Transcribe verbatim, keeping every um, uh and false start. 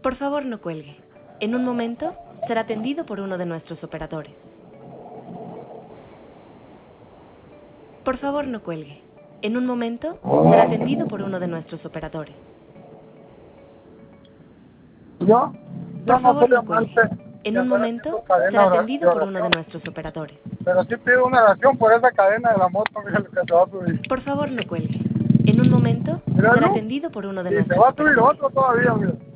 Por favor, no cuelgue. En un momento, será atendido por uno de nuestros operadores. Por favor, no cuelgue. En un momento, será atendido por uno de nuestros operadores. Yo, Por yo no favor, soy no cuelgue. amante En de un andar momento, haciendo cadena será de atendido por uno de oración, nuestros operadores. pero sí pido una oración por esa cadena de la moto, mira lo que se va a subir. Por favor, no cuelgue. En un momento, Mira, será Lu, atendido por uno de y se nuestros va a subir operadores. otro todavía, mira.